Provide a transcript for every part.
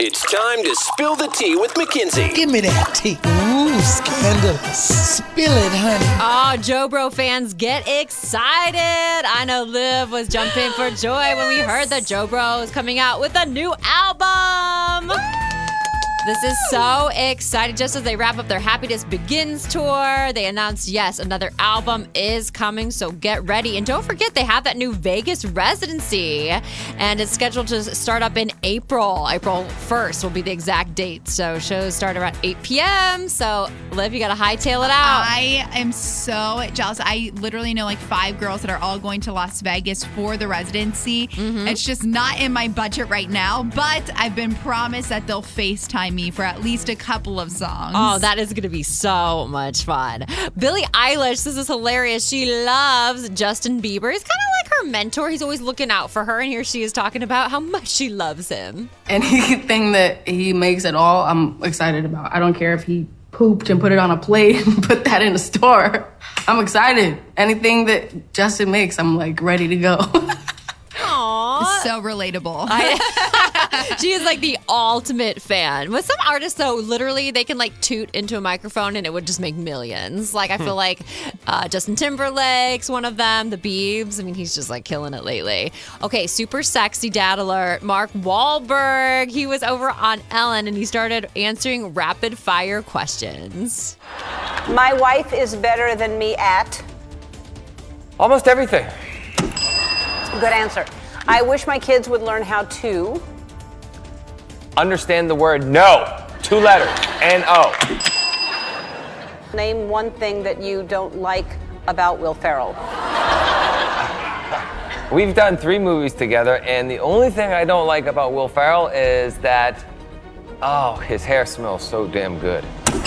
It's time to spill the tea with Mackenzie. Give me that tea. Ooh, scandalous. Spill it, honey. Oh, Joe Bro fans, get excited. I know Liv was jumping for joy when we heard that Joe Bro is coming out with a new album. This is so exciting. Just as they wrap up their Happiness Begins tour, they announced, yes, another album is coming, so get ready. And don't forget, they have that new Vegas residency, and it's scheduled to start up in April. April 1st will be the exact date. So shows start around 8 p.m. So, Liv, you got to hightail it out. I am so jealous. I literally know like 5 girls that are all going to Las Vegas for the residency. It's just not in my budget right now, but I've been promised that they'll FaceTime me for at least a couple of songs. Oh, that is going to be so much fun. Billie Eilish, this is hilarious. She loves Justin Bieber. He's kind of like her mentor. He's always looking out for her, and here she is talking about how much she loves him. Anything that he makes at all, I'm excited about. I don't care if he pooped and put it on a plate and put that in a store. I'm excited. Anything that Justin makes, I'm like ready to go. Aww. So relatable. She is like the ultimate fan. With some artists, though, literally they can like toot into a microphone and it would just make millions. Like I feel like Justin Timberlake's one of them, the Biebs. I mean, he's just like killing it lately. Okay, super sexy dad alert. Mark Wahlberg, he was over on Ellen and he started answering rapid fire questions. My wife is better than me at? Almost everything. Good answer. I wish my kids would learn how to Understand the word no. 2 letters. N-O. name one thing that you don't like about Will Ferrell. We've done 3 movies together, and the only thing I don't like about Will Ferrell is that, his hair smells so damn good.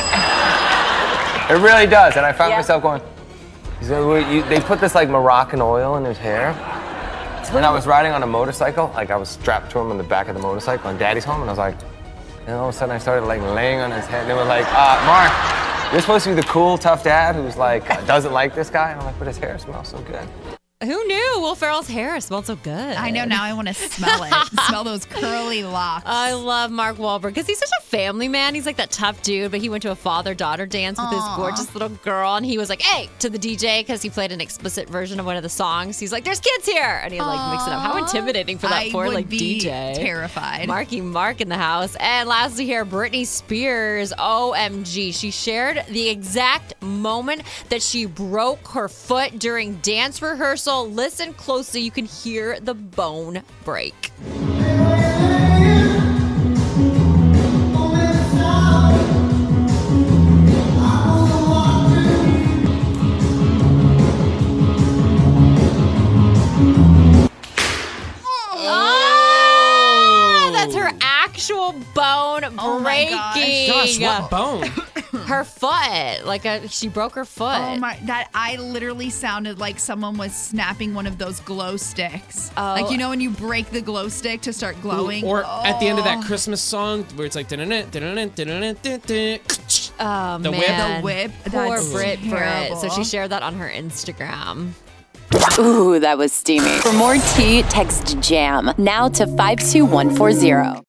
It really does, and I found myself going, they put this like Moroccan oil in his hair. When I was riding on a motorcycle, like I was strapped to him in the back of the motorcycle on Daddy's home, and I was like, and all of a sudden I started like laying on his head, and they were like, Mark, you're supposed to be the cool, tough dad who's like, doesn't like this guy. And I'm like, but his hair smells so good. Who knew Will Ferrell's hair smelled so good? I know, now I want to smell it. Smell those curly locks. I love Mark Wahlberg because he's such a family man. He's like that tough dude, but he went to a father-daughter dance with his gorgeous little girl, and he was like, hey, to the DJ, because he played an explicit version of one of the songs. He's like, there's kids here! And he like mixed it up. How intimidating for that poor like DJ. Terrified. Marky Mark in the house. And lastly here, Britney Spears, OMG. She shared the exact moment that she broke her foot during dance rehearsal. Listen closely, you can hear the bone break. That's her actual bone breaking. Gosh, what bone? Her foot, she broke her foot. Oh my! That I literally sounded like someone was snapping one of those glow sticks. Like when you break the glow stick to start glowing. Or at the end of that Christmas song where it's like the Oh, whip. The whip. Poor That's Brit. terrible. So she shared that on her Instagram. Ooh, that was steamy. For more tea, text JAM now to 52140.